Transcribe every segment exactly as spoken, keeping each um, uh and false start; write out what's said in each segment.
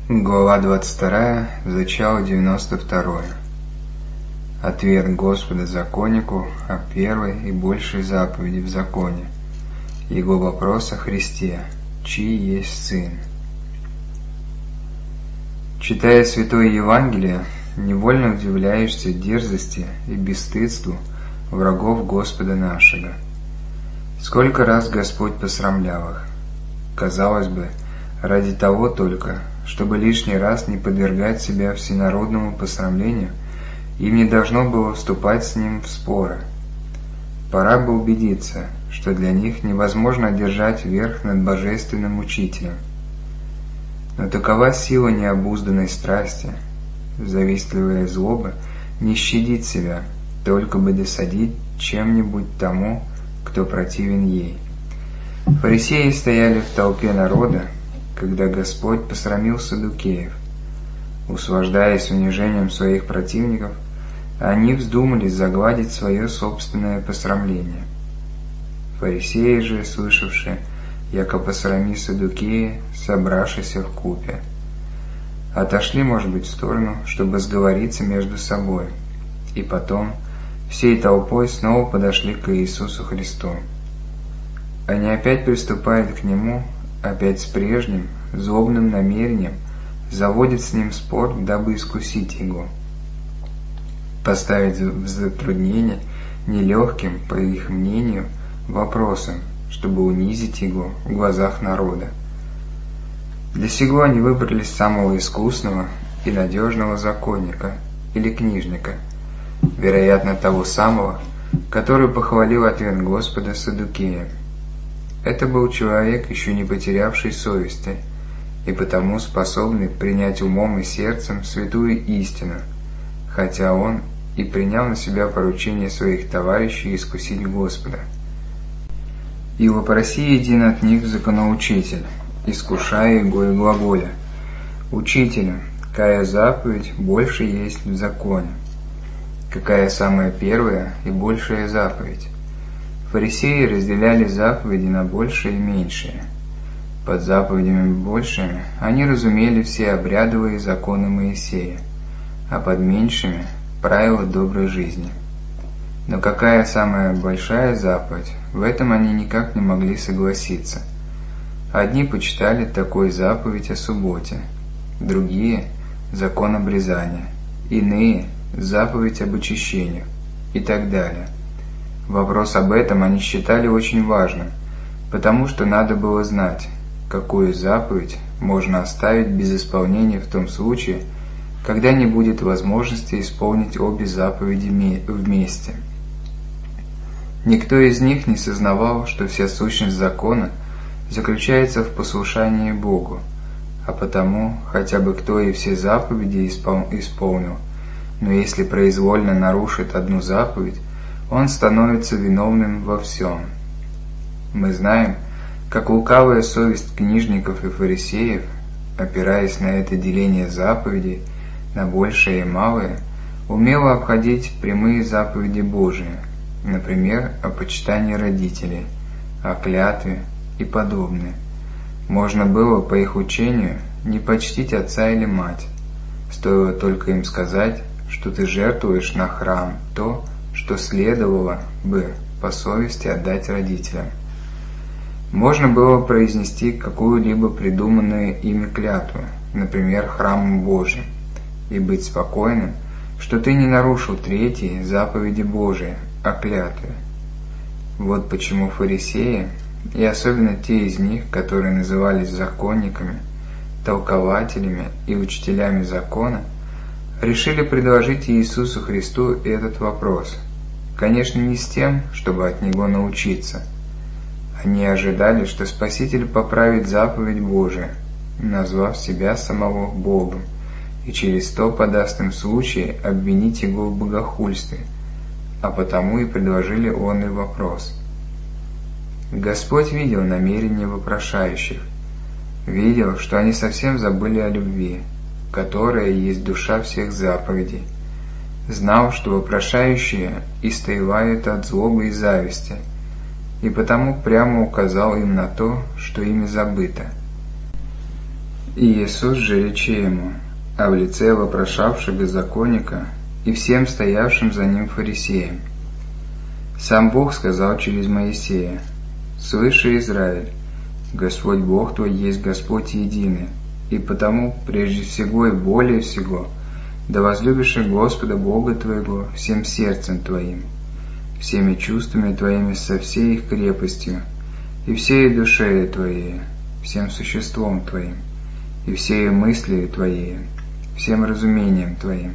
Глава двадцать вторая, зачало девяносто второе. Ответ Господа законнику о первой и большей заповеди в законе. Его вопрос о Христе, чьи есть Сын. Читая Святое Евангелие, невольно удивляешься дерзости и бесстыдству врагов Господа нашего. Сколько раз Господь посрамлял их. Казалось бы, ради того только, чтобы лишний раз не подвергать себя всенародному посрамлению, им не должно было вступать с ним в споры. Пора бы убедиться, что для них невозможно одержать верх над божественным учителем. Но такова сила необузданной страсти, завистливая злоба не щадит себя, только бы досадить чем-нибудь тому, кто противен ей. Фарисеи стояли в толпе народа, когда Господь посрамил саддукеев. Услаждаясь унижением своих противников, они вздумали загладить свое собственное посрамление. Фарисеи же, слышавшие, яко посрами саддукеи, собравшиеся вкупе, отошли, может быть, в сторону, чтобы сговориться между собой, и потом всей толпой снова подошли к Иисусу Христу. Они опять приступают к Нему, опять с прежним, злобным намерением заводят с Ним спор, дабы искусить Его, поставить в затруднение нелегким, по их мнению, вопросом, чтобы унизить Его в глазах народа. Для сего они выбрали самого искусного и надежного законника или книжника, вероятно, того самого, который похвалил ответ Господа саддукеям. Это был человек, еще не потерявший совести, и потому способный принять умом и сердцем святую истину, хотя он и принял на себя поручение своих товарищей искусить Господа. «И вопроси един от них законоучитель, искушая его и глаголя: Учителю, какая заповедь больше есть в законе? Какая самая первая и большая заповедь?» Фарисеи разделяли заповеди на большие и меньшие. Под заповедями большими они разумели все обрядовые законы Моисея, а под меньшими – правила доброй жизни. Но какая самая большая заповедь, в этом они никак не могли согласиться. Одни почитали такой заповедь о субботе, другие – закон обрезания, иные – заповедь об очищении и так далее. Вопрос об этом они считали очень важным, потому что надо было знать, какую заповедь можно оставить без исполнения в том случае, когда не будет возможности исполнить обе заповеди вместе. Никто из них не сознавал, что вся сущность закона заключается в послушании Богу, а потому хотя бы кто и все заповеди исполнил, но если произвольно нарушит одну заповедь, он становится виновным во всем. Мы знаем, как лукавая совесть книжников и фарисеев, опираясь на это деление заповедей на большее и малое, умела обходить прямые заповеди Божии, например, о почитании родителей, о клятве и подобное. Можно было, по их учению, не почтить отца или мать, стоило только им сказать, что ты жертвуешь на храм то, что следовало бы по совести отдать родителям. Можно было произнести какую-либо придуманную ими клятву, например, храмом Божьим, и быть спокойным, что ты не нарушил третьей заповеди Божией о клятве. Вот почему фарисеи, и особенно те из них, которые назывались законниками, толкователями и учителями закона, решили предложить Иисусу Христу этот вопрос, конечно, не с тем, чтобы от Него научиться. Они ожидали, что Спаситель поправит заповедь Божию, назвав себя самого Богом, и через то подаст им случай обвинить Его в богохульстве, а потому и предложили он и вопрос. Господь видел намерения вопрошающих, видел, что они совсем забыли о любви, которая есть душа всех заповедей, знал, что вопрошающие истаивают от злобы и зависти, и потому прямо указал им на то, что ими забыто. И Иисус же рече ему, а в лице вопрошавшего законника и всем стоявшим за ним фарисеям: «Сам Бог сказал через Моисея: слыши, Израиль, Господь Бог твой есть Господь единый, и потому прежде всего и более всего да возлюбишь Господа Бога твоего всем сердцем твоим, всеми чувствами твоими со всей их крепостью, и всей душею твоей, всем существом твоим, и всей мыслью твоей, всем разумением твоим.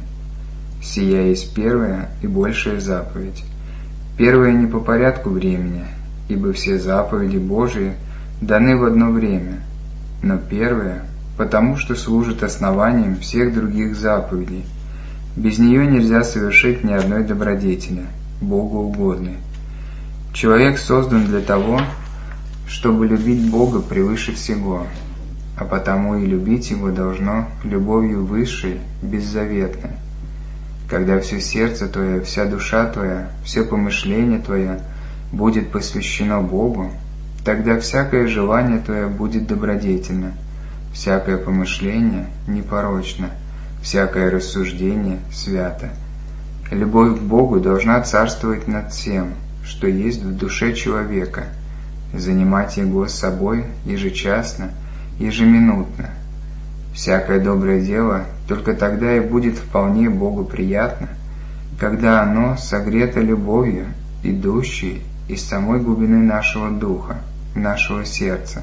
Сия есть первая и большая заповедь. Первая не по порядку времени, ибо все заповеди Божии даны в одно время, но первая, потому что служит основанием всех других заповедей. Без нее нельзя совершить ни одной добродетели, Богу угодной. Человек создан для того, чтобы любить Бога превыше всего, а потому и любить Его должно любовью высшей, беззаветной. Когда все сердце твое, вся душа твоя, все помышление твое будет посвящено Богу, тогда всякое желание твое будет добродетельно, всякое помышление непорочно, всякое рассуждение свято. Любовь к Богу должна царствовать над всем, что есть в душе человека, занимать Его с собой ежечасно, ежеминутно. Всякое доброе дело только тогда и будет вполне Богу приятно, когда оно согрето любовью, идущей из самой глубины нашего духа, нашего сердца.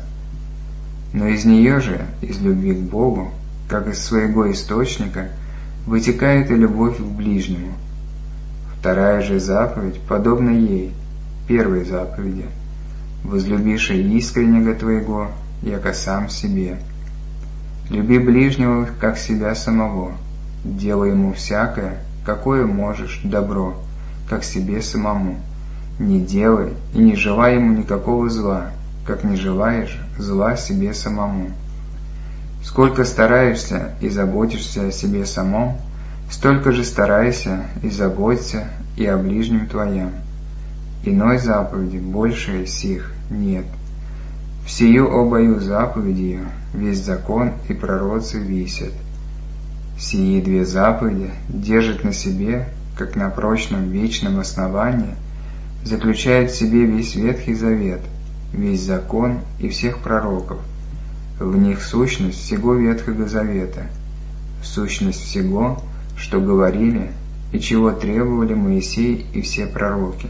Но из нее же, из любви к Богу, как из своего источника, вытекает и любовь к ближнему. Вторая же заповедь подобна ей, первой заповеди: возлюбишь искреннего твоего, яко сам себе. Люби ближнего, как себя самого, делай ему всякое, какое можешь, добро, как себе самому. Не делай и не желай ему никакого зла, как не желаешь зла себе самому. Сколько стараешься и заботишься о себе самом, столько же старайся и заботься и о ближнем твоем. Иной заповеди больше сих нет. Всею обою заповедью весь закон и пророцы висят. Сии две заповеди держат на себе, как на прочном вечном основании, заключает в себе весь Ветхий Завет, весь закон и всех пророков. В них сущность всего Ветхого Завета, сущность всего, что говорили и чего требовали Моисей и все пророки.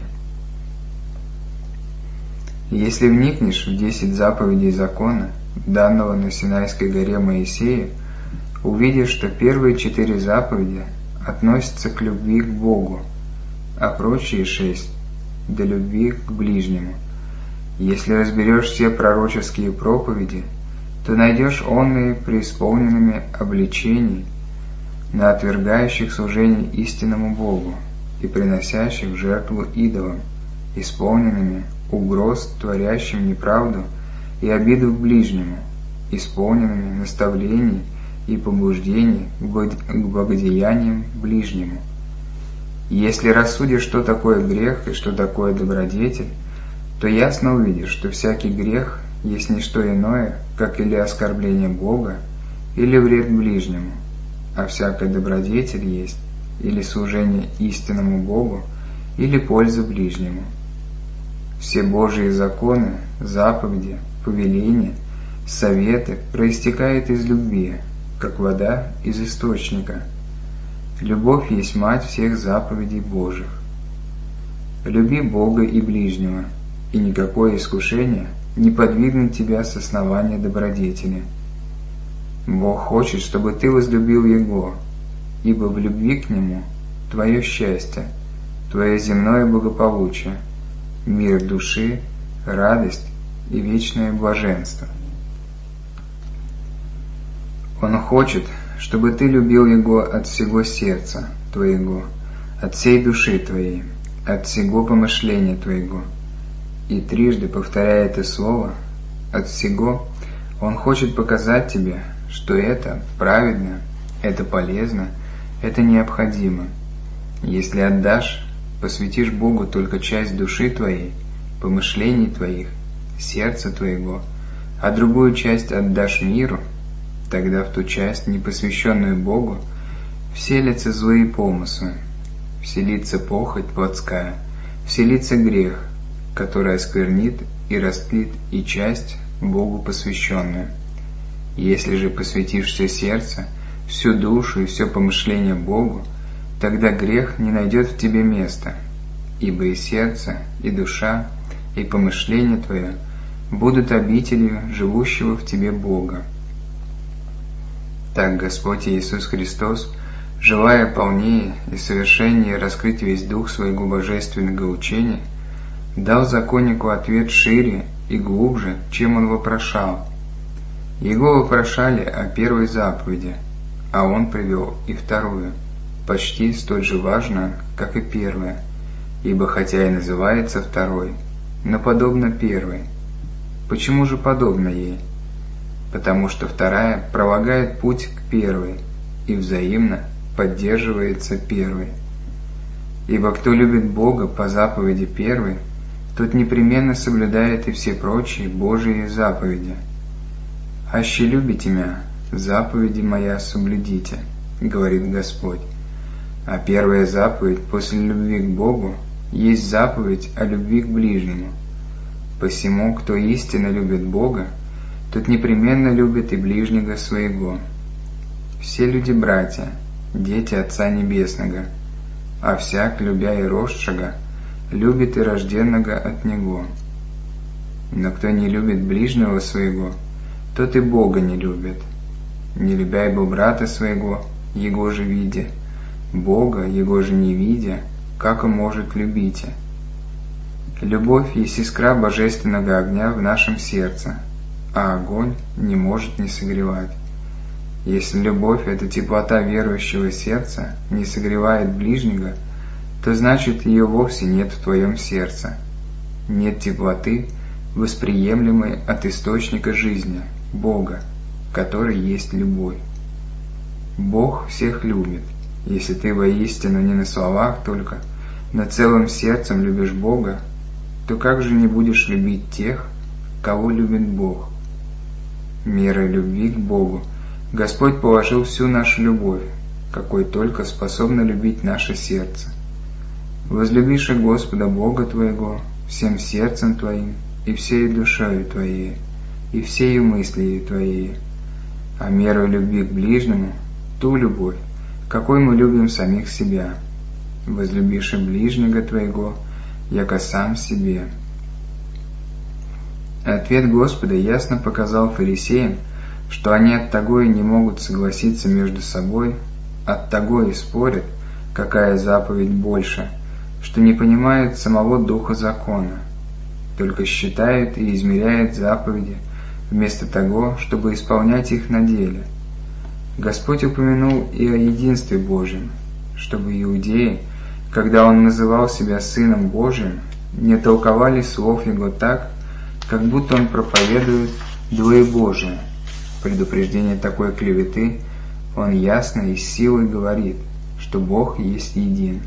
Если вникнешь в десять заповедей закона, данного на Синайской горе Моисею, увидишь, что первые четыре заповеди относятся к любви к Богу, а прочие шесть – до любви к ближнему. Если разберешь все пророческие проповеди, то найдешь онные преисполненными обличений на отвергающих служение истинному Богу и приносящих жертву идолам, исполненными угроз творящим неправду и обиду к ближнему, исполненными наставлений и побуждений к благодеяниям ближнему. Если рассудишь, что такое грех и что такое добродетель, то ясно увидишь, что всякий грех есть не что иное, как или оскорбление Бога, или вред ближнему, а всякая добродетель есть или служение истинному Богу, или польза ближнему. Все Божьи законы, заповеди, повеления, советы проистекают из любви, как вода из источника. Любовь есть мать всех заповедей Божьих. Люби Бога и ближнего, и никакое искушение не подвигнет тебя с основания добродетели. Бог хочет, чтобы ты возлюбил Его, ибо в любви к Нему твое счастье, твое земное благополучие, мир души, радость и вечное блаженство. Он хочет, чтобы ты любил Его от всего сердца твоего, от всей души твоей, от всего помышления твоего. И трижды повторяя это слово «от всего», Он хочет показать тебе, что это праведно, это полезно, это необходимо. Если отдашь, посвятишь Богу только часть души твоей, помышлений твоих, сердца твоего, а другую часть отдашь миру, Тогда в ту часть, не посвященную Богу, вселятся злые помыслы, вселится похоть плотская, вселится грех, который осквернит и растлит и часть Богу посвященную. Если же посвятишь все сердце, всю душу и все помышление Богу, тогда грех не найдет в тебе места, ибо и сердце, и душа, и помышление твое будут обителью живущего в тебе Бога. Так Господь Иисус Христос, желая полнее и совершеннее раскрыть весь дух своего божественного учения, дал законнику ответ шире и глубже, чем он вопрошал. Его вопрошали о первой заповеди, а он привел и вторую, почти столь же важную, как и первая, ибо хотя и называется второй, но подобно первой. Почему же подобно ей? Потому что вторая пролагает путь к первой и взаимно поддерживается первой. Ибо кто любит Бога по заповеди первой, тот непременно соблюдает и все прочие Божии заповеди. «Аще любите мя, заповеди моя соблюдите», — говорит Господь. А первая заповедь после любви к Богу есть заповедь о любви к ближнему. Посему, кто истинно любит Бога, тот непременно любит и ближнего своего. Все люди братья, дети Отца Небесного, а всяк, любя и росшего, любит и рожденного от Него. Но кто не любит ближнего своего, тот и Бога не любит. Не любя ибо брата своего, его же видя, Бога, его же не видя, как он может любить? Любовь есть искра божественного огня в нашем сердце, а огонь не может не согревать. Если любовь – это теплота верующего сердца, не согревает ближнего, то значит ее вовсе нет в твоем сердце. Нет теплоты, восприемлемой от источника жизни, Бога, который есть любовь. Бог всех любит. Если ты воистину не на словах только, но целым сердцем любишь Бога, то как же не будешь любить тех, кого любит Бог? Мерой любви к Богу Господь положил всю нашу любовь, какой только способно любить наше сердце. Возлюбишь Господа Бога твоего всем сердцем твоим и всей душою твоей, и всею мыслью твоей, а мерой любви к ближнему ту любовь, какой мы любим самих себя. Возлюбишь ближнего твоего, яко сам себе. Ответ Господа ясно показал фарисеям, что они оттого и не могут согласиться между собой, оттого и спорят, какая заповедь больше, что не понимают самого духа закона, только считают и измеряют заповеди, вместо того, чтобы исполнять их на деле. Господь упомянул и о единстве Божьем, чтобы иудеи, когда Он называл себя Сыном Божиим, не толковали слов Его так, как будто Он проповедует двоебожие. В предупреждение такой клеветы Он ясно и с силой говорит, что Бог есть един.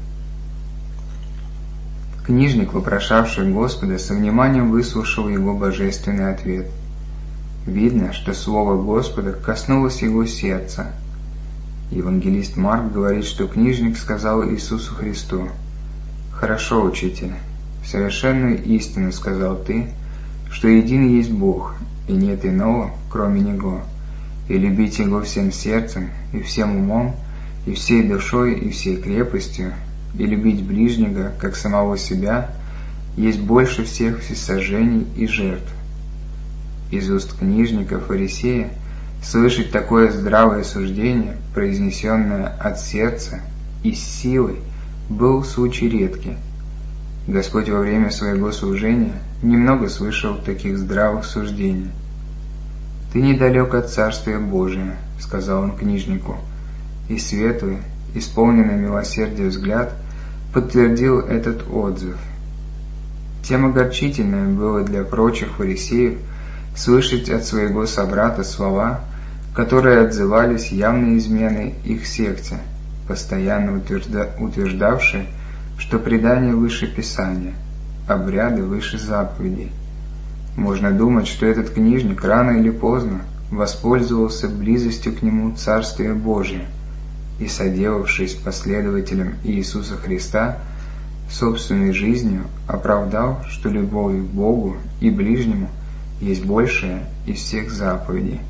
Книжник, вопрошавший Господа, со вниманием выслушал Его божественный ответ. Видно, что слово Господа коснулось его сердца. Евангелист Марк говорит, что книжник сказал Иисусу Христу: «Хорошо, учитель, совершенную истину сказал ты, что един есть Бог, и нет иного, кроме Него, и любить Его всем сердцем, и всем умом, и всей душой, и всей крепостью, и любить ближнего, как самого себя, есть больше всех всесожжений и жертв». Из уст книжника-фарисея слышать такое здравое суждение, произнесенное от сердца и с силой, был случай редкий. Господь во время своего служения немного слышал таких здравых суждений. «Ты недалек от Царствия Божия», — сказал он книжнику, и светлый, исполненный милосердия взгляд подтвердил этот отзыв. Тем огорчительное было для прочих фарисеев слышать от своего собрата слова, которые отзывались явной изменой их секте, постоянно утвержда... утверждавшие, что предание выше Писания, обряды выше заповедей. Можно думать, что этот книжник рано или поздно воспользовался близостью к нему Царствия Божия и, соделавшись последователем Иисуса Христа, собственной жизнью оправдал, что любовь к Богу и ближнему есть большая из всех заповедей.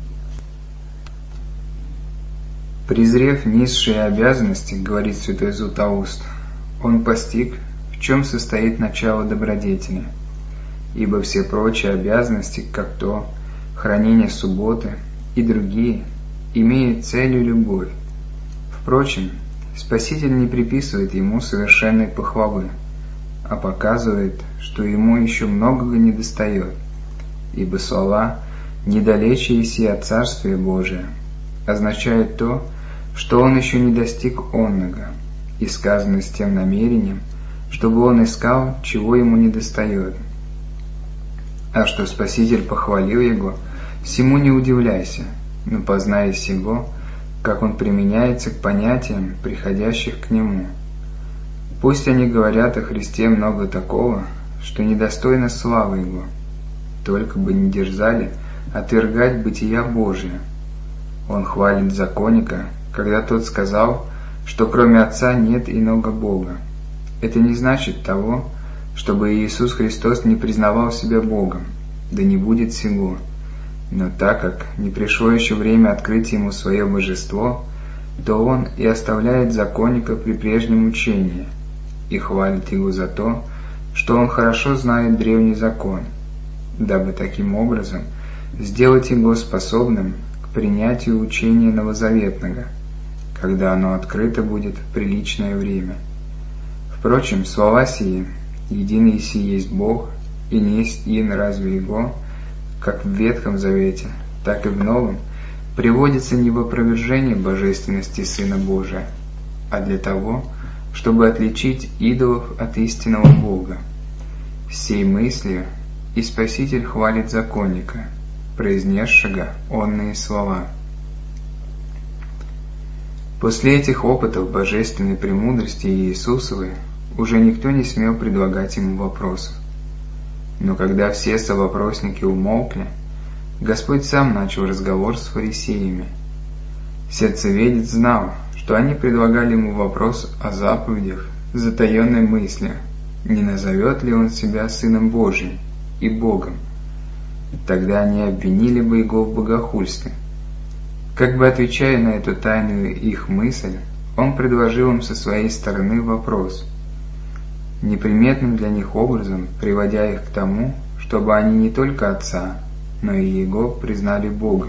Презрев низшие обязанности, говорит святой Златоуст, он постиг, в чем состоит начало добродетели, ибо все прочие обязанности, как то хранение субботы и другие, имеют целью любовь. Впрочем, Спаситель не приписывает ему совершенной похвалы, а показывает, что ему еще многого недостает, ибо слова «недалече еси от Царствия Божия» означают то, что он еще не достиг онного, и сказано с тем намерением, чтобы он искал, чего ему недостает. А что Спаситель похвалил его, всему не удивляйся, но познай сего, как он применяется к понятиям, приходящих к нему. Пусть они говорят о Христе много такого, что недостойно славы его, только бы не дерзали отвергать бытия Божия. Он хвалит законника, когда тот сказал, что кроме Отца нет иного Бога. Это не значит того, чтобы Иисус Христос не признавал себя Богом, да не будет сего. Но так как не пришло еще время открыть ему свое божество, то он и оставляет законника при прежнем учении и хвалит его за то, что он хорошо знает древний закон, дабы таким образом сделать его способным к принятию учения новозаветного, когда оно открыто будет в приличное время. Впрочем, слова сии «Един еси есть Бог, и не есть ин разве Его», как в Ветхом Завете, так и в Новом, приводится не в опровержение божественности Сына Божия, а для того, чтобы отличить идолов от истинного Бога. С сей мыслью и Спаситель хвалит законника, произнесшего онные слова. После этих опытов божественной премудрости Иисусовой уже никто не смел предлагать ему вопросов. Но когда все совопросники умолкли, Господь сам начал разговор с фарисеями. Сердцеведец знал, что они предлагали ему вопрос о заповедях с затаенной мыслью, не назовет ли он себя Сыном Божиим и Богом. Тогда они обвинили бы его в богохульстве. Как бы отвечая на эту тайную их мысль, он предложил им со своей стороны вопрос, неприметным для них образом приводя их к тому, чтобы они не только Отца, но и Его признали Богом.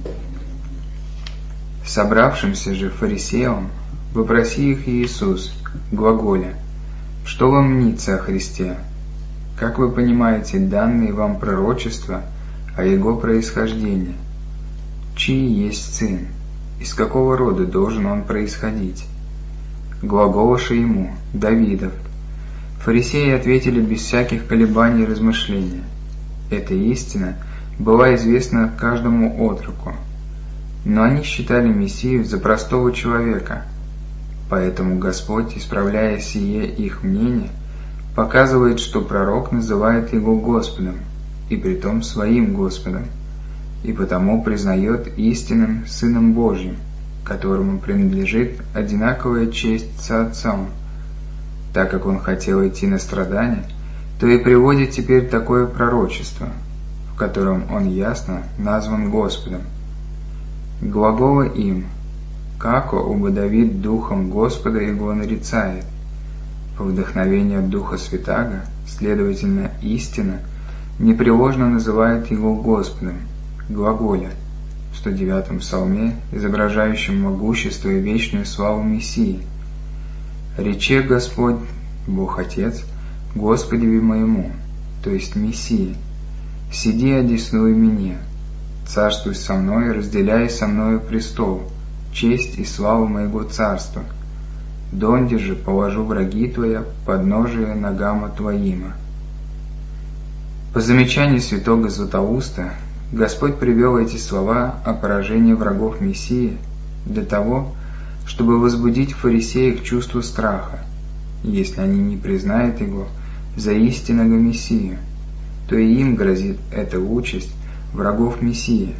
Собравшимся же фарисеям вопроси их Иисус, глаголя: «Что вам мнится о Христе? Как вы понимаете данные вам пророчества о Его происхождении? Чей есть сын? Из какого рода должен он происходить?» Глаголоша ему: «Давидов». Фарисеи ответили без всяких колебаний и размышления. Эта истина была известна каждому отроку, но они считали Мессию за простого человека. Поэтому Господь, исправляя сие их мнение, показывает, что пророк называет его Господом, и притом своим Господом, и потому признает истинным Сыном Божьим, которому принадлежит одинаковая честь с Отцом. Так как он хотел идти на страдания, то и приводит теперь такое пророчество, в котором он ясно назван Господом. Глагола им: «Како убо Давид духом Господа его нарицает». По вдохновению Духа Святаго, следовательно, истина непреложно называет его Господом, глаголя, в сто девятом псалме, изображающем могущество и вечную славу Мессии. «Рече Господь, Бог Отец, Господеве моему», то есть Мессии: «Сиди одесную мне, царствуй со мной, разделяй со мною престол, честь и славу моего царства. Донде же положу враги твоя подножие ногам твоима». По замечанию святого Златоуста, Господь привел эти слова о поражении врагов Мессии для того, чтобы возбудить в фарисеях чувство страха. Если они не признают его за истинного Мессию, то и им грозит эта участь врагов Мессии,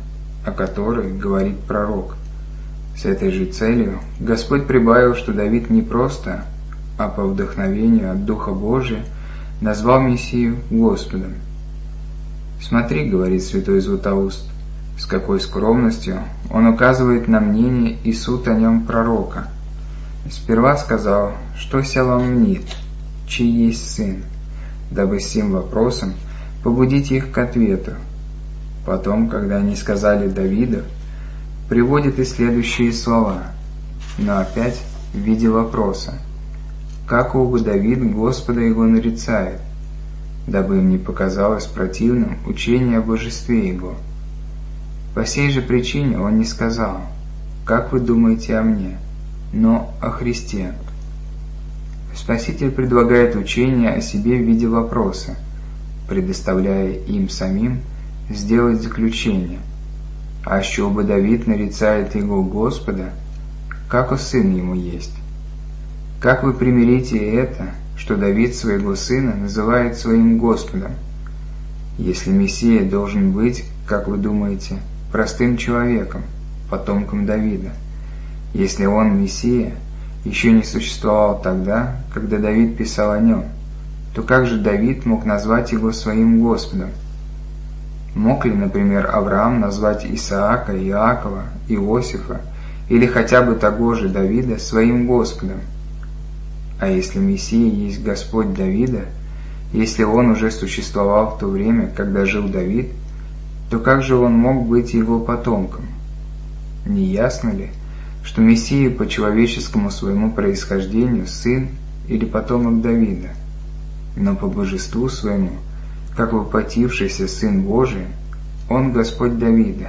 о которой говорит пророк. С этой же целью Господь прибавил, что Давид не просто, а по вдохновению от Духа Божия назвал Мессию Господом. «Смотри, — говорит святой Златоуст, — с какой скромностью он указывает на мнение и суд о нем пророка. Сперва сказал, что ся вам мнит, чей есть сын, дабы сим вопросом побудить их к ответу. Потом, когда они сказали Давиду, приводит и следующие слова, но опять в виде вопроса. Как оба Давид Господа его нарицает, дабы им не показалось противным учение о божестве его. По сей же причине он не сказал, как вы думаете о мне, но о Христе. Спаситель предлагает учение о себе в виде вопроса, предоставляя им самим сделать заключение. А що бы Давид нарицает его Господа, как о сын ему есть? Как вы примирите это, что Давид своего сына называет своим Господом? Если Мессия должен быть, как вы думаете, простым человеком, потомком Давида, если он, Мессия, еще не существовал тогда, когда Давид писал о нем, то как же Давид мог назвать его своим Господом? Мог ли, например, Авраам назвать Исаака, Иакова, Иосифа или хотя бы того же Давида своим Господом? А если Мессия есть Господь Давида, если он уже существовал в то время, когда жил Давид, то как же он мог быть его потомком? Не ясно ли, что Мессия по человеческому своему происхождению сын или потомок Давида, но по божеству своему, как воплотившийся Сын Божий, Он Господь Давида.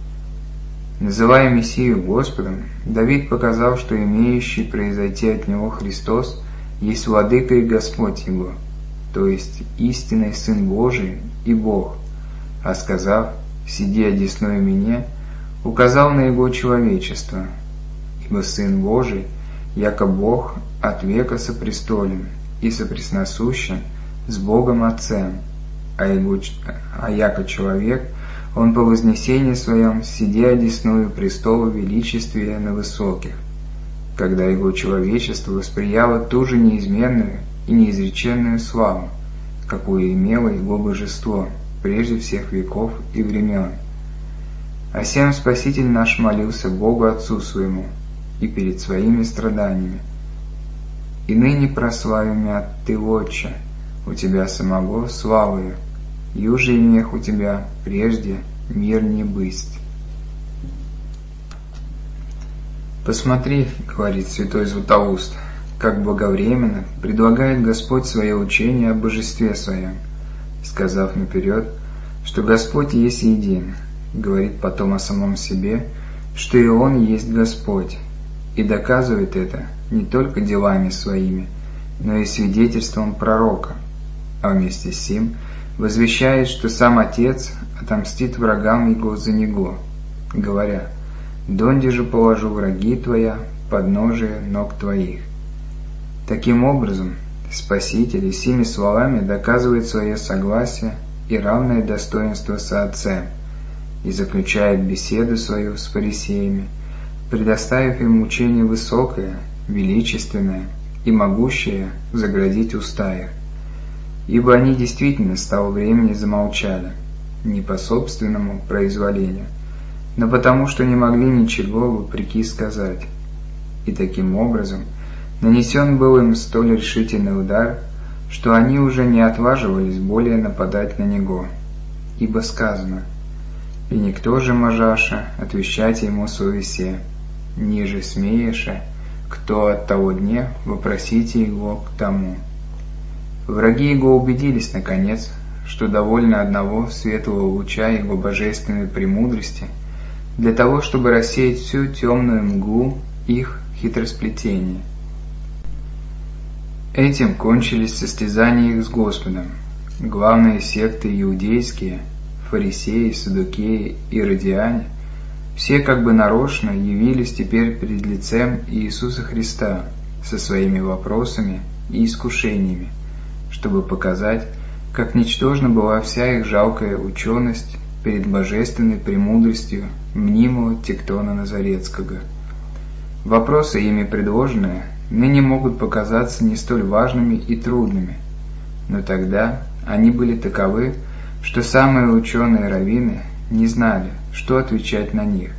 Называя Мессию Господом, Давид показал, что имеющий произойти от Него Христос есть Владыка и Господь Его, то есть истинный Сын Божий и Бог, а сказав «Сиди одесную меня», указал на Его человечество, ибо Сын Божий, яко Бог, от века сопрестолен и сопресносущен с Богом Отцем, а, его, а яко человек, он по вознесении своем сиди одесную престола величествия на высоких, когда его человечество восприяло ту же неизменную и неизреченную славу, какую имело его божество прежде всех веков и времен. А сем Спаситель наш молился Богу Отцу своему и перед своими страданиями. И ныне прославим мя Ты, Отче, у Тебя самого славою, юже имех у Тебя прежде мир не бысть. «Посмотри, — говорит святой Златоуст, — как благовременно предлагает Господь свое учение о божестве своем, сказав наперед, что Господь есть един, говорит потом о самом себе, что и Он есть Господь, и доказывает это не только делами своими, но и свидетельством пророка, а вместе с сим возвещает, что сам Отец отомстит врагам Его за Него, говоря: «Донде же положу враги Твоя подножие ног Твоих». Таким образом, Спаситель сими словами доказывает свое согласие и равное достоинство со Отцем и заключает беседу свою с фарисеями, предоставив им учение высокое, величественное и могущее заградить уста их. Ибо они действительно с того времени замолчали, не по собственному произволению, но потому, что не могли ничего вопреки сказать. И таким образом нанесен был им столь решительный удар, что они уже не отваживались более нападать на Него, ибо сказано: «И никто же можаша отвещать ему совесе, ниже смееше, кто от того дня вопросите его к тому». Враги Его убедились, наконец, что довольно одного светлого луча Его божественной премудрости для того, чтобы рассеять всю темную мглу их хитросплетения. Этим кончились состязания их с Господом. Главные секты иудейские, фарисеи, саддукеи и иродиане, все как бы нарочно явились теперь перед лицем Иисуса Христа со своими вопросами и искушениями, чтобы показать, как ничтожна была вся их жалкая ученость перед божественной премудростью мнимого Тектона Назарецкого. Вопросы, ими предложенные, ныне могут показаться не столь важными и трудными, но тогда они были таковы, что самые ученые раввины не знали, что отвечать на них.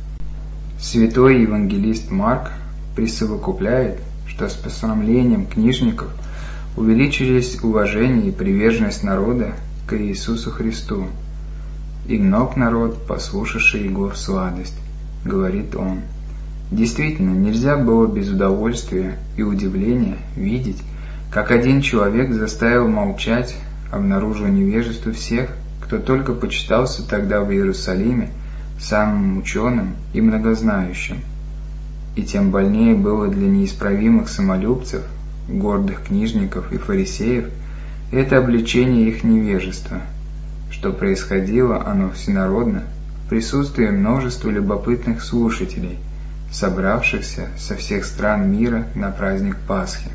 Святой евангелист Марк присовокупляет, что с посрамлением книжников увеличились уважение и приверженность народа к Иисусу Христу. «И гноб народ, послушавший его в сладость», — говорит он. Действительно, нельзя было без удовольствия и удивления видеть, как один человек заставил молчать, обнаружив невежество всех, кто только почитался тогда в Иерусалиме самым ученым и многознающим. И тем больнее было для неисправимых самолюбцев, гордых книжников и фарисеев, это обличение их невежества, что происходило оно всенародно в присутствии множества любопытных слушателей, собравшихся со всех стран мира на праздник Пасхи.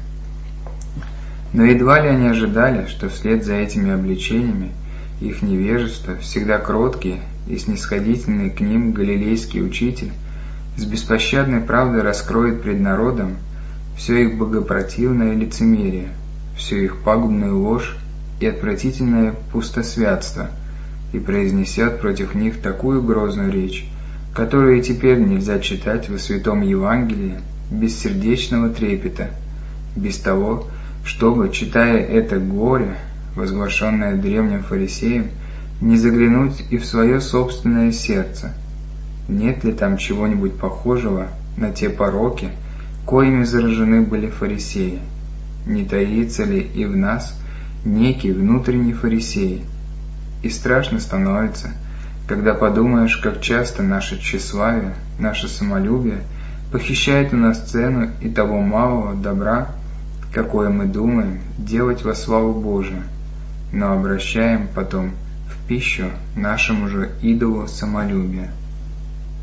Но едва ли они ожидали, что вслед за этими обличениями их невежества всегда кроткий и снисходительный к ним галилейский учитель с беспощадной правдой раскроет пред народом все их богопротивное лицемерие, всю их пагубную ложь и отвратительное пустосвятство, и произнесет против них такую грозную речь, которую и теперь нельзя читать во Святом Евангелии без сердечного трепета, без того, чтобы, читая это горе, возглашенное древним фарисеем, не заглянуть и в свое собственное сердце. Нет ли там чего-нибудь похожего на те пороки, коими заражены были фарисеи? Не таится ли и в нас некий внутренний фарисей? И страшно становится, когда подумаешь, как часто наше тщеславие, наше самолюбие похищает у нас цену и того малого добра, какое мы думаем делать во славу Божию, но обращаем потом в пищу нашему же идолу самолюбия.